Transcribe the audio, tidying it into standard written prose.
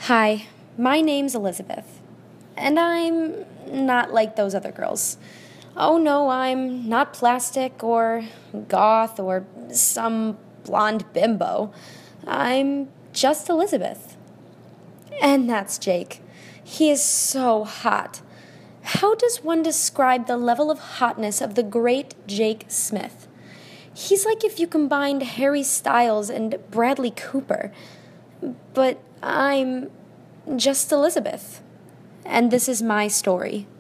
Hi, my name's Elizabeth, and I'm not like those other girls. Oh no, I'm not plastic or goth or some blonde bimbo. I'm just Elizabeth. And that's Jake. He is so hot. How does one describe the level of hotness of the great Jake Smith? He's like if you combined Harry Styles and Bradley Cooper. But I'm just Elizabeth. And this is my story.